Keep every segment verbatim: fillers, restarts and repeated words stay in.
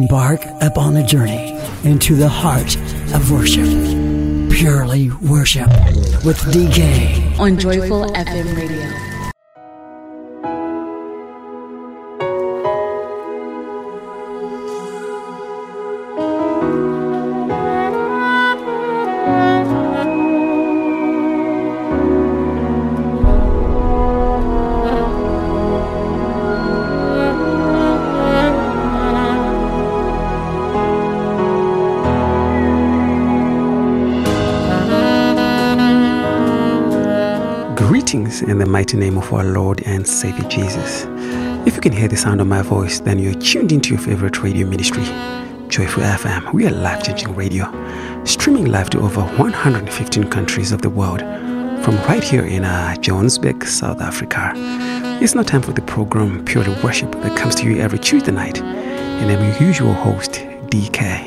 embark upon a journey into the heart of worship. Purely Worship with D K on Joyful F M Radio. In the mighty name of our Lord and Savior Jesus. If you can hear the sound of my voice, then you're tuned into your favorite radio ministry, Joyful F M. We are life-changing radio, streaming live to over one hundred fifteen countries of the world, from right here in uh, Johannesburg, South Africa. It's now time for the program Purely Worship that comes to you every Tuesday night, and I'm your usual host, D K.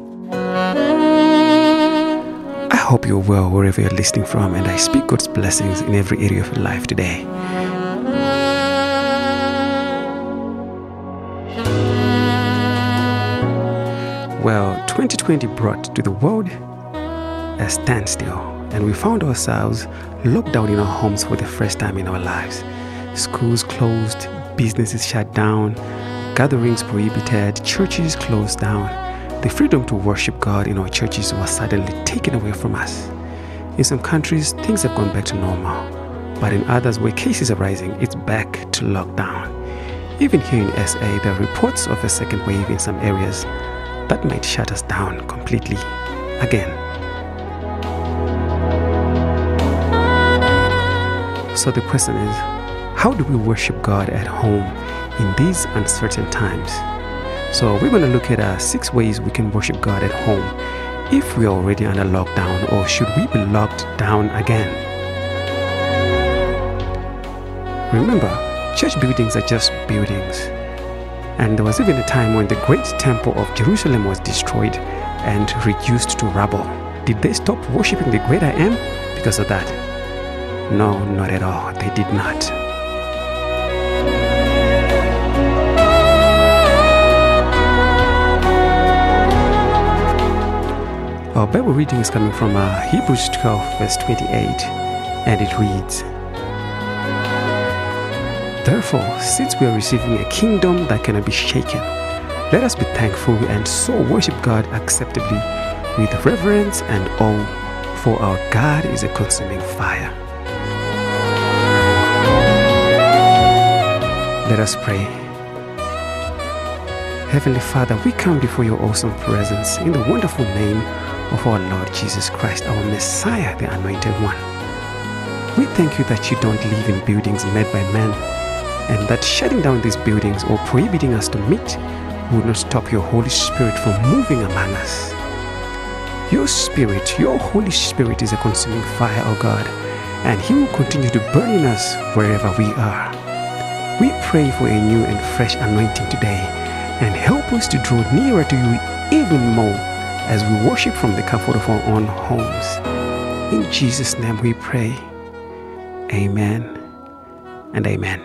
I hope you're well wherever you're listening from, and I speak God's blessings in every area of your life today. Well, twenty twenty brought to the world a standstill, and we found ourselves locked down in our homes for the first time in our lives. Schools closed, businesses shut down, gatherings prohibited, churches closed down. The freedom to worship God in our churches was suddenly taken away from us. In some countries, things have gone back to normal, but in others where cases are rising, it's back to lockdown. Even here in S A, there are reports of a second wave in some areas that might shut us down completely again. So the question is, how do we worship God at home in these uncertain times? So we're going to look at uh, six ways we can worship God at home if we are already under lockdown, or should we be locked down again? Remember, church buildings are just buildings. And there was even a time when the great temple of Jerusalem was destroyed and reduced to rubble. Did they stop worshiping the great I Am because of that? No, not at all. They did not. Our Bible reading is coming from uh, Hebrews twelve, verse twenty-eight, and it reads, "Therefore, since we are receiving a kingdom that cannot be shaken, let us be thankful and so worship God acceptably with reverence and awe, for our God is a consuming fire." Let us pray. Heavenly Father, we come before your awesome presence in the wonderful name of our Lord Jesus Christ, our Messiah, the Anointed One. We thank you that you don't live in buildings made by men, and that shutting down these buildings or prohibiting us to meet would not stop your Holy Spirit from moving among us. Your Spirit, your Holy Spirit is a consuming fire, O God, and He will continue to burn in us wherever we are. We pray for a new and fresh anointing today, and help us to draw nearer to you even more as we worship from the comfort of our own homes. In Jesus' name we pray. Amen and amen.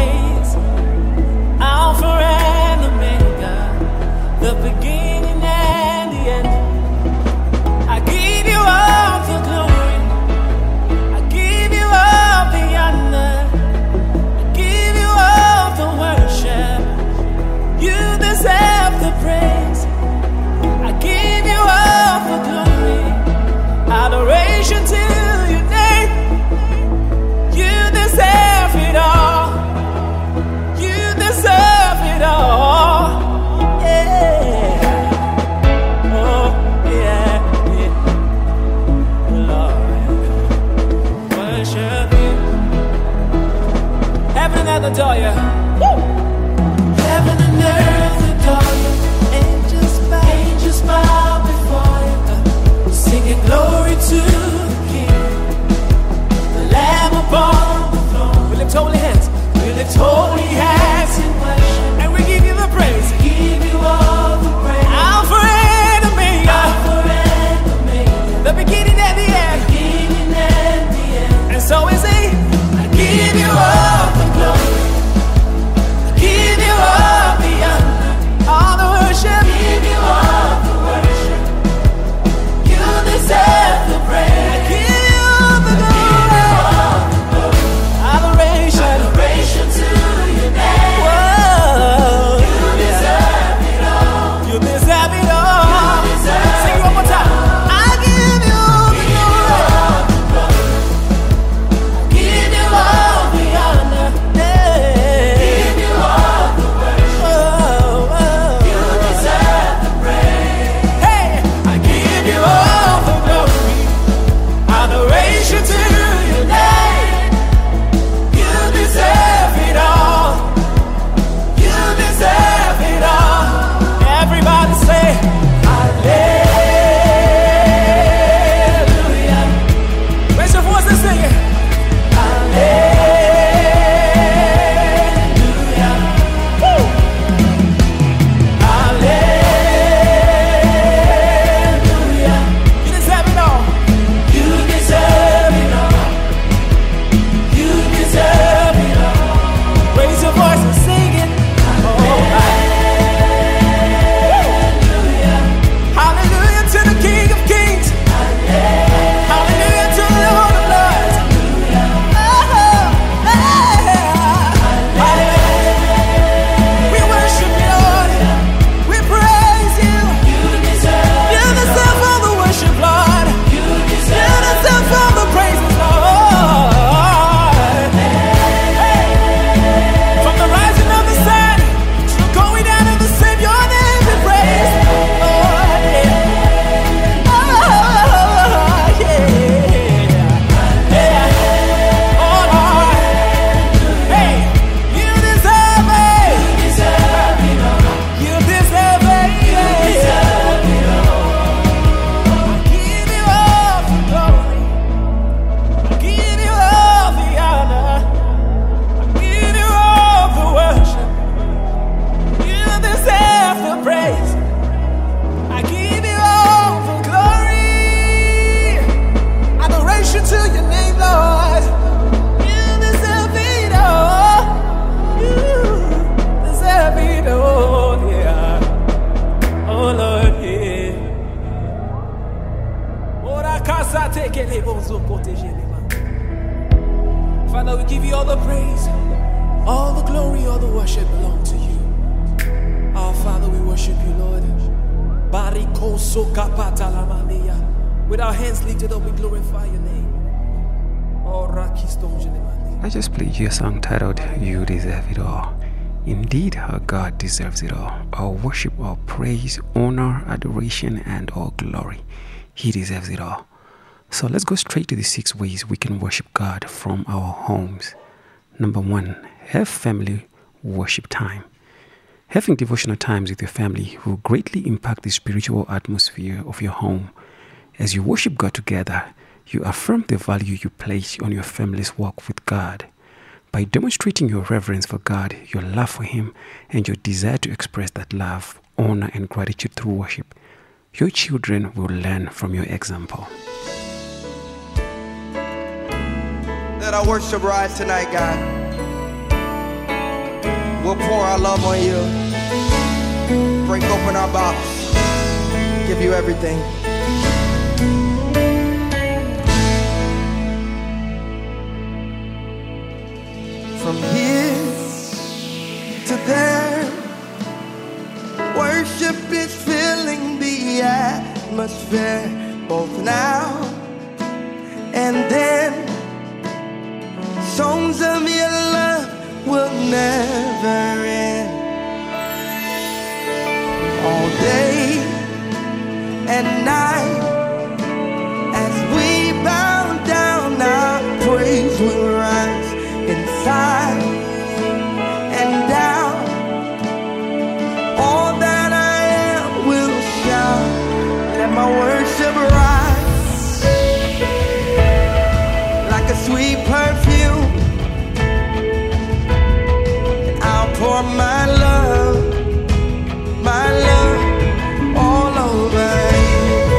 The beginning and the end. I give you all the glory. I give you all the honor. I give you all the worship. You deserve the praise. I give you all the glory. Adoration to your name. You deserve it all. You deserve it all. Yeah. Oh, yeah, yeah. Lord, worship you. Heaven and earth adore you. Woo! Heaven and earth adore you. Angels bow, angels bow before you. Singing glory to the King, the Lamb upon the throne. We lift holy hands. We lift holy hands in worship, and we give you the praise. We give you all the praise. Alpha and Omega, Alpha and Omega, the beginning and the end, beginning and the end. And so we sing. I give you all the glory. I give you all the honor, all the worship. I give you all the worship. You deserve the praise. I give you all the glory. Adoration. Adoration to your name. Whoa. You deserve it all. You deserve it all. You deserve Sing it one more time. I give you all the glory. I give you all the honor. Yeah. Give you all the worship. Whoa, whoa. You deserve the praise. Hey, I give you all the glory. Adoration to your name. You deserve it all. You deserve it all. Everybody say, Hallelujah. Raise your voice and sing it. Hallelujah. Woo. Hallelujah. You deserve it all. You deserve it all. You deserve it all. Raise your voice and sing it. Oh, hallelujah. Hallelujah to the King of Kings. Hallelujah to the Lord of Lords. Oh, hallelujah. We worship you, Lord. We praise you. You deserve all the worship, Lord. You deserve all the praises, Lord. From the rising of the sun to the going down of the same, your name be praised. Lord, yeah. Oh, yeah. Yeah. Oh, Lord. Hey, you deserve it. You deserve it. I give you all the glory. I give you all the honor. I give you all the worship. You deserve the praise. I give you all the glory. Adoration to your name, Lord. You deserve it all. You deserve it all, yeah. Oh, Lord, yeah. Ora casa te que le bozo protege les mains. Father, we give you all the praise, all the glory, all the worship belong to you. Our Father, we worship you, Lord. Bariko soka pata la mania. With our hands lifted up, we glorify your name. Oh, rakiston jelemani. I just played you a song titled You Deserve It All. Indeed, our God deserves it all. Our worship, our praise, honor, adoration, and all glory. He deserves it all. So let's go straight to the six ways we can worship God from our homes. Number one, have family worship time. Having devotional times with your family will greatly impact the spiritual atmosphere of your home. As you worship God together, you affirm the value you place on your family's walk with God. By demonstrating your reverence for God, your love for Him, and your desire to express that love, honor, and gratitude through worship, your children will learn from your example. Let our worship rise tonight, God. We'll pour our love on you. Break open our box. Give give you everything. From here to there, worship is filling the atmosphere, both now and then. Songs of your love will never end. All day and night, as we bow down, our praise will rise inside and down. All that I am will shout. Let my worship rise like a sweet perfume, and I'll pour my love, my love all over you.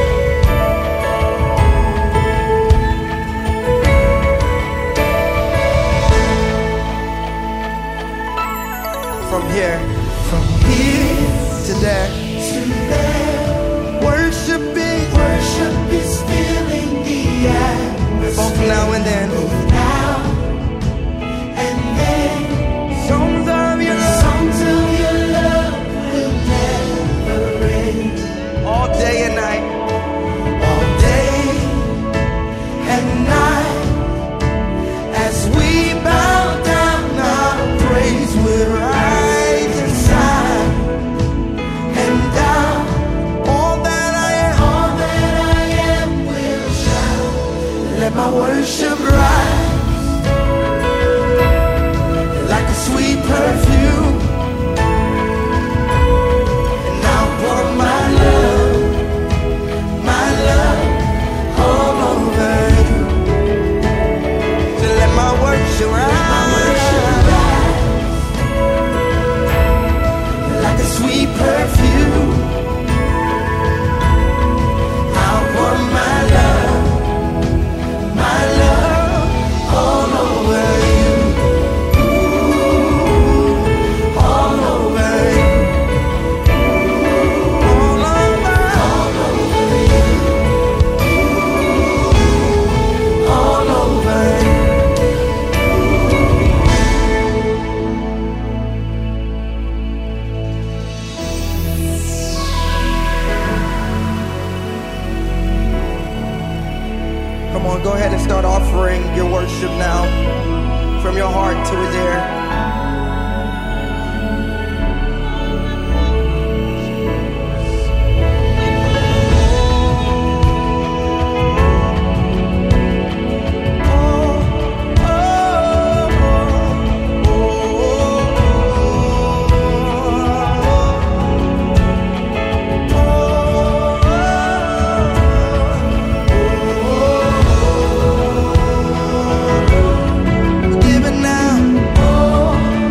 From here, from here to there, to there, worshiping, worship is filling the atmosphere, both now and then, both now and then. Songs of your love, songs of your love will never end. All day and night, all day and night, as we bow down, our praise will rise inside and down. All that I am, all that I am will shout. Let my worship rise like a sweet perfume, and I'll pour my love, my love all over you. So let my worship rise like a sweet perfume. I'll pour my love, my love all over you. All over you. All over, all over you. All over you. Come on, go ahead and start offering your worship now, from your heart to his ear. Give it now.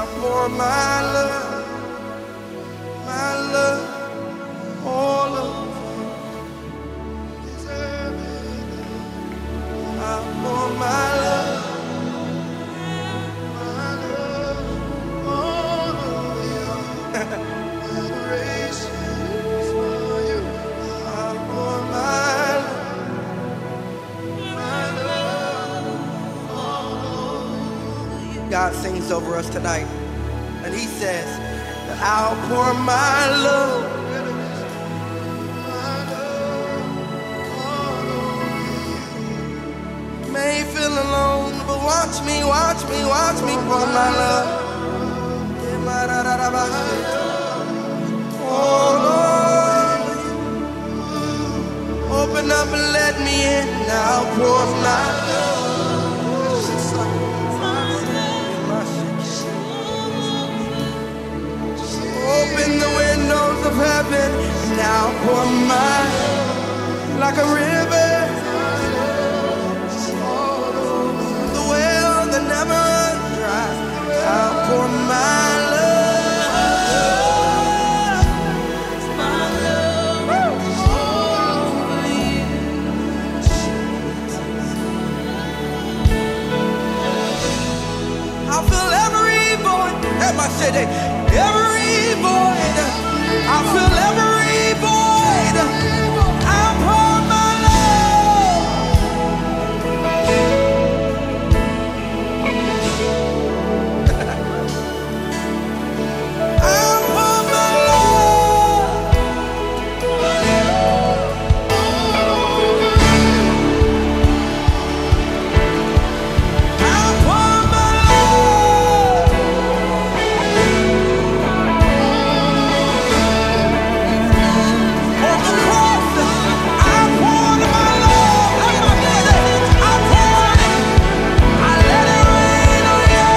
I'll pour my love, my love, all of you deserve it. I'll pour my love, my love, all of you. Adoration for you. I'll pour my love, my love, all of you. God sings over us tonight, and He says that I'll pour my love, my love, all over you. May feel alone, but watch me, watch me, watch me pour my love. All over you. Open up and let me in. Now pour my love. Open the windows of heaven. Now pour my love like a river. The well that never runs dry. I'll pour my love. I'll fill every void at my city, every void. I'll fill every void. I'll pour my love. I'll pour my love. I'll pour my love. On the cross, I poured my love. Everybody say it. I poured it. I let it rain on you.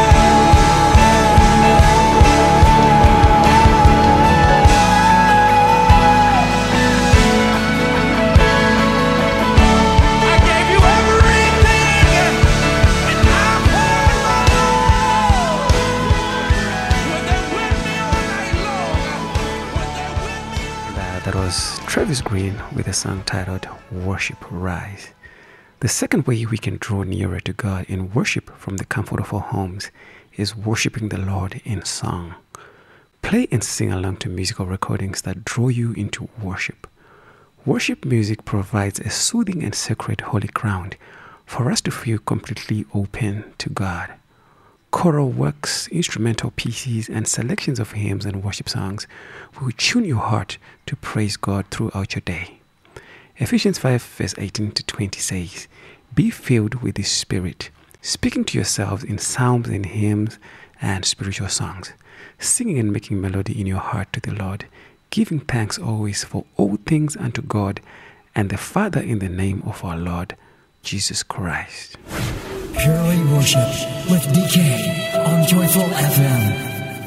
I gave you everything, and I poured my love. Were they with me all night long? Were they with me? That, that was Travis Green with a song titled Worship Rise. The second way we can draw nearer to God in worship from the comfort of our homes is worshiping the Lord in song. Play and sing along to musical recordings that draw you into worship. Worship music provides a soothing and sacred holy ground for us to feel completely open to God. Choral works, instrumental pieces, and selections of hymns and worship songs will tune your heart to praise God throughout your day. Ephesians five verse eighteen to twenty says, "Be filled with the Spirit, speaking to yourselves in psalms and hymns and spiritual songs, singing and making melody in your heart to the Lord, giving thanks always for all things unto God and the Father in the name of our Lord Jesus Christ." Purely Worship with D K on Joyful F M.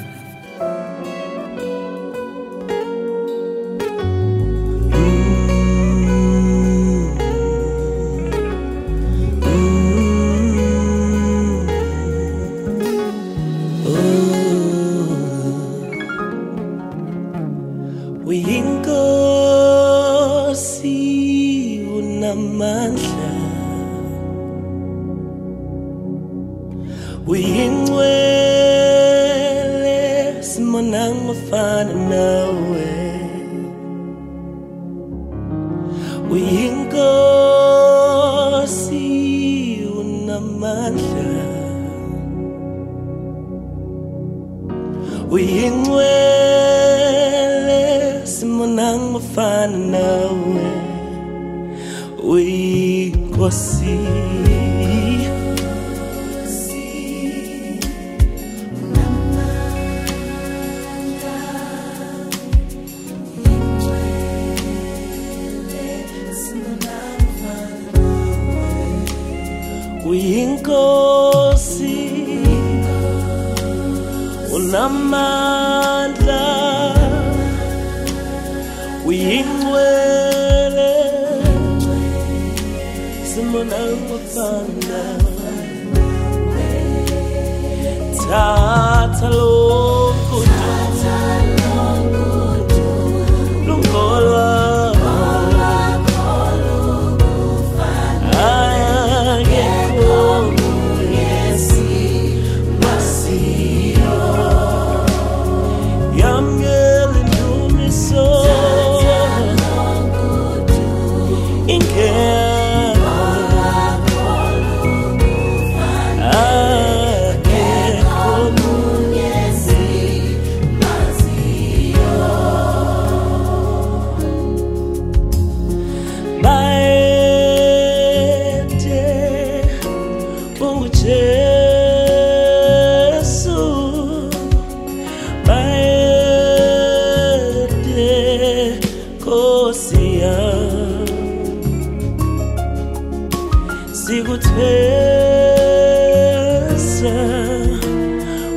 Uyinkosi unamandla, uyingcwele simonang ofana nawe. Uyinkosi unamandla, uyingcwele simonang ofana nawe. Uyinkosi uyinkosi unamandla, uyingcwele simonang ofana nawe. Thatha lo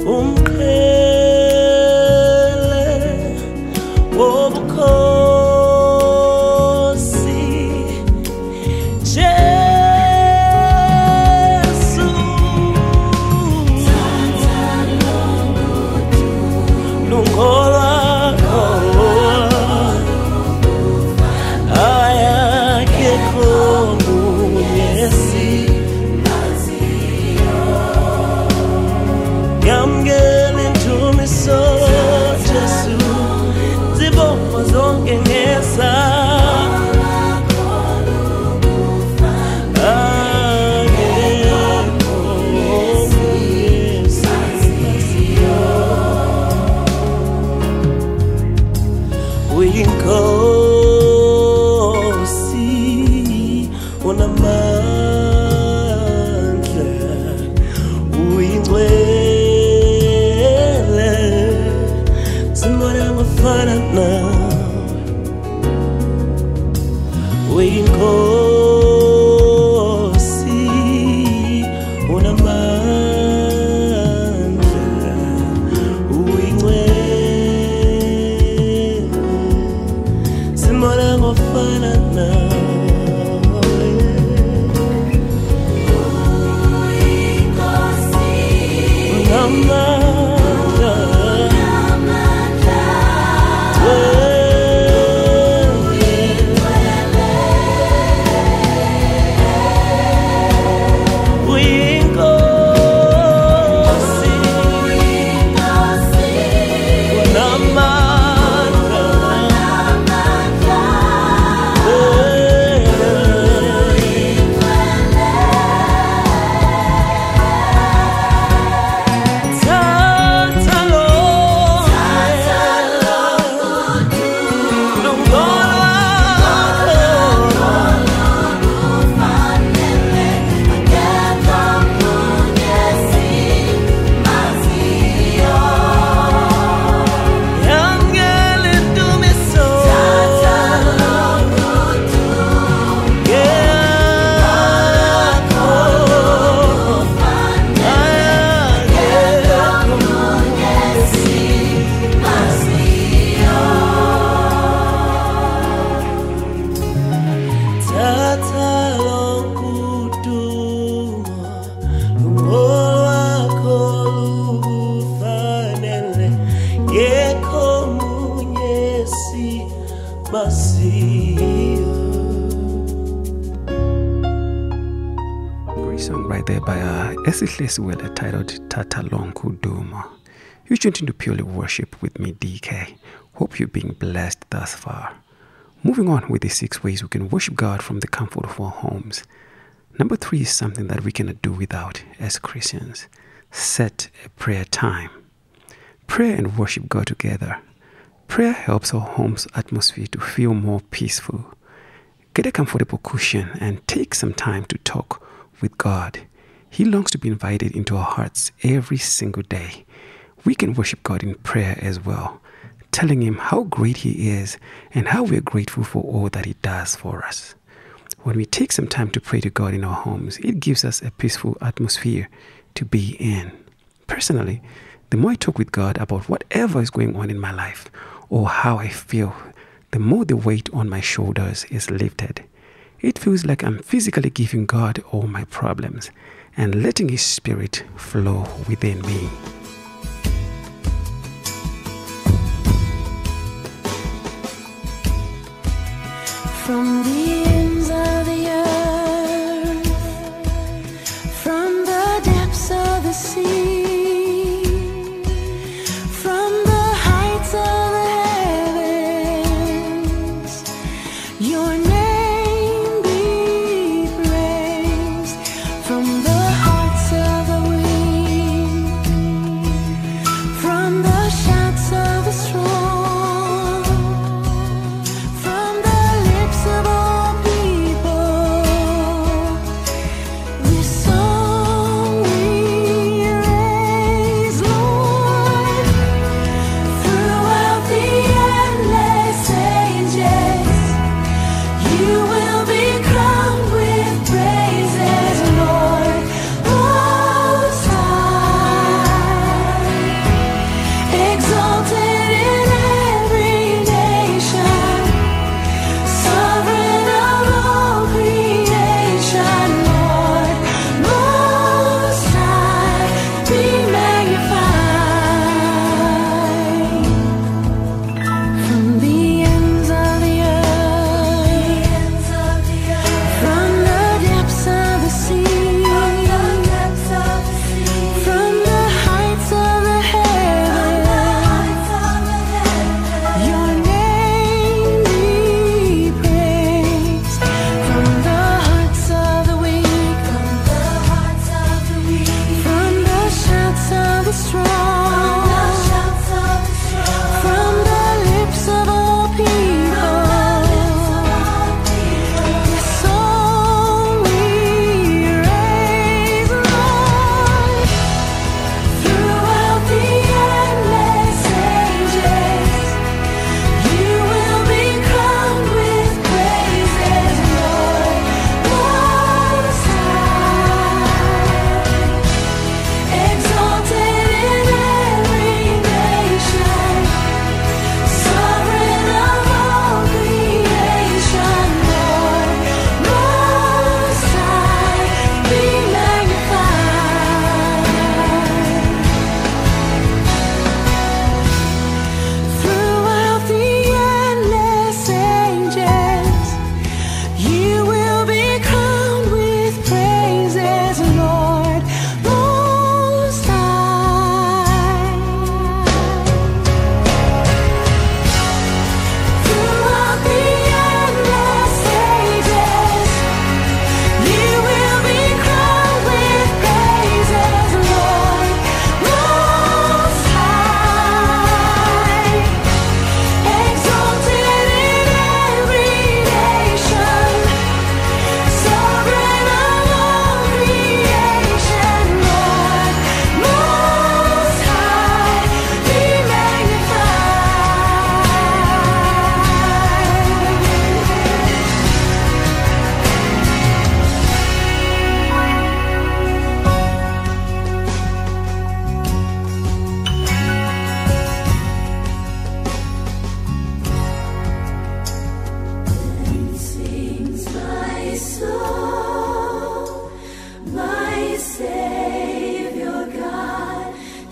Esihlesiwele titled Thatha Lonke Udumo. You're tuned into Purely Worship with me, D K. Hope you're being blessed thus far. Moving on with the six ways we can worship God from the comfort of our homes. Number three is something that we cannot do without as Christians. Set a prayer time. Prayer and worship go together. Prayer helps our home's atmosphere to feel more peaceful. Get a comfortable cushion and take some time to talk with God. He longs to be invited into our hearts every single day. We can worship God in prayer as well, telling Him how great He is and how we're grateful for all that He does for us. When we take some time to pray to God in our homes, it gives us a peaceful atmosphere to be in. Personally, the more I talk with God about whatever is going on in my life or how I feel, the more the weight on my shoulders is lifted. It feels like I'm physically giving God all my problems and letting His Spirit flow within me. From the ends of the earth, from the depths of the sea, from the heights of the heavens, your name be praised. From the hearts of the weak,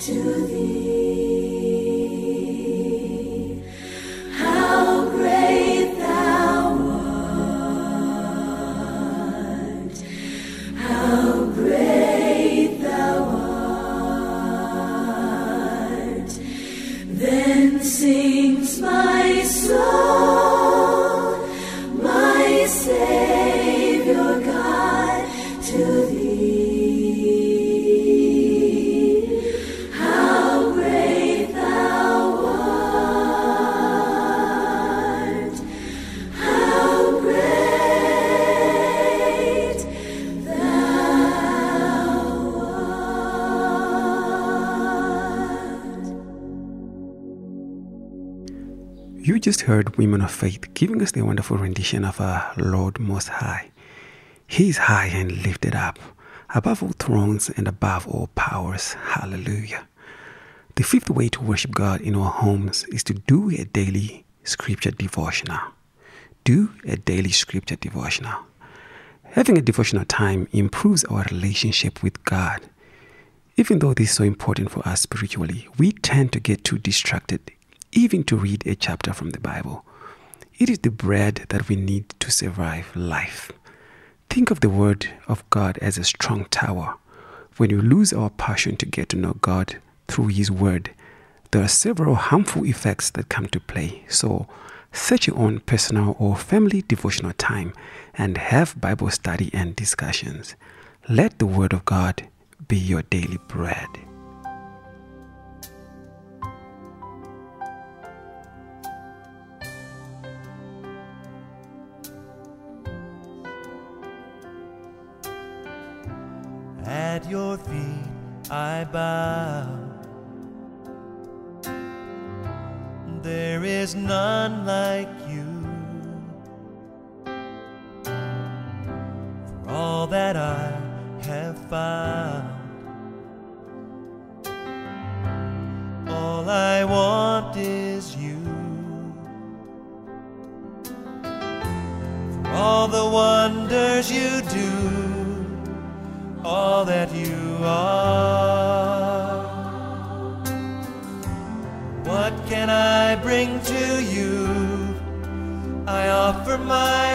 to thee. How great thou art, how great thou art. Then sings my soul, my Savior God, to thee. How great thou art, how great thou art. You just heard Women of Faith giving us the wonderful rendition of our Lord Most High. He is high and lifted up, above all thrones and above all powers. Hallelujah. The fifth way to worship God in our homes is to do a daily scripture devotional. Do a daily scripture devotional. Having a devotional time improves our relationship with God. Even though this is so important for us spiritually, we tend to get too distracted even to read a chapter from the Bible. It is the bread that we need to survive life. Think of the Word of God as a strong tower. When we lose our passion to get to know God through His Word, there are several harmful effects that come to play. So, set your own personal or family devotional time and have Bible study and discussions. Let the Word of God be your daily bread. At your feet I bow. There is none like you. For all that I have found, all I want is you. For all the wonders you do, all that you are. What can I bring to you? I offer my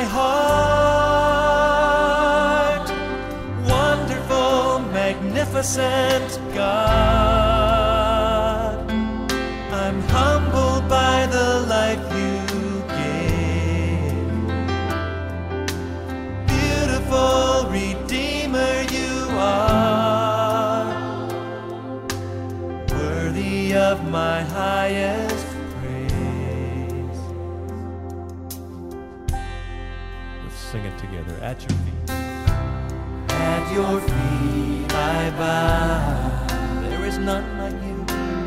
heart. Wonderful, magnificent God, I'm humbled by the life you gave. Beautiful Redeemer you are, worthy of my highest praise. Let's sing it together. At your feet, at your feet I bow. There is none like you.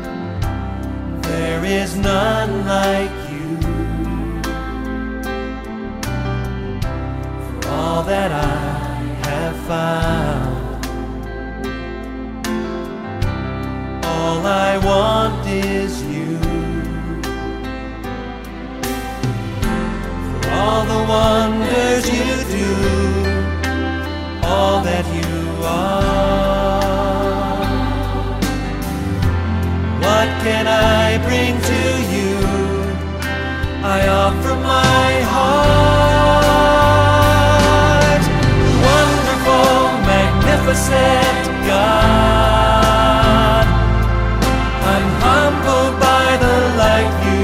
There is none like you. For all that I have found, all I want is you. For all the wonders you do, all that you are. What can I bring to you? I offer my heart. Wonderful, magnificent God, I'm humbled by the life you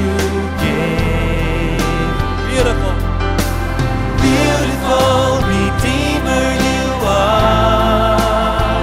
gave. Beautiful, beautiful Redeemer you are,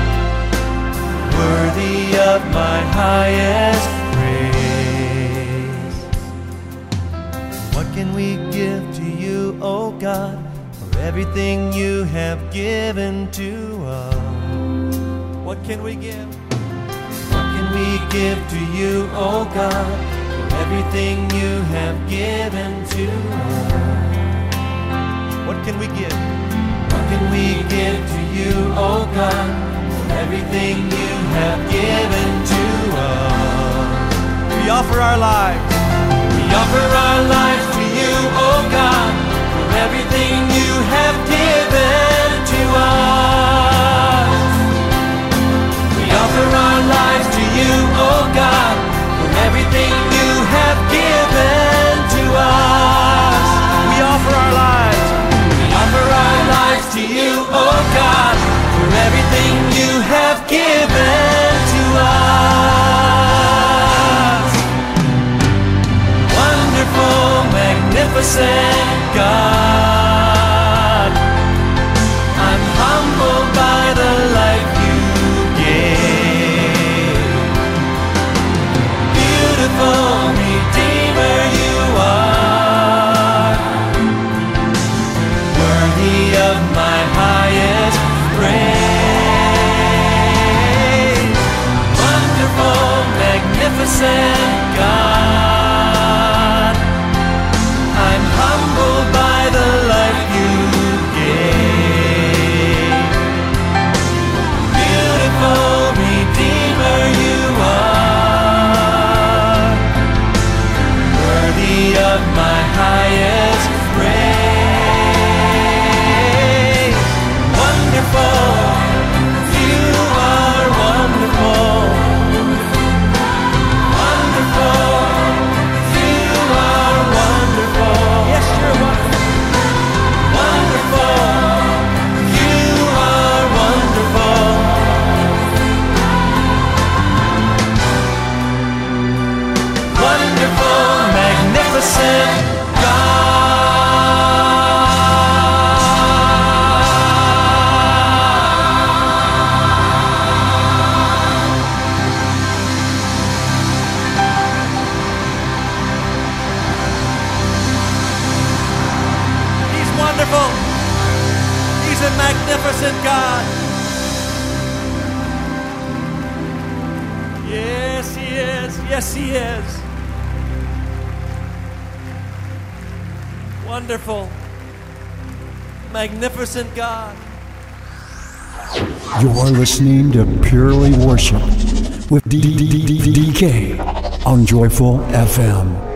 worthy of my highest praise. What can we give to you, O God, for everything you have given to us? What can we give? What can we give to you, O God, for everything you have given to us? What can we give? What can we give to you, O God, for everything you have given to us? We offer our lives. We offer our lives to you, O God, for everything you have given to us. We offer our lives to you, magnificent God. Yes, He is. Yes, He is. Wonderful, magnificent God. You're listening to Purely Worship with D D D D K on Joyful F M.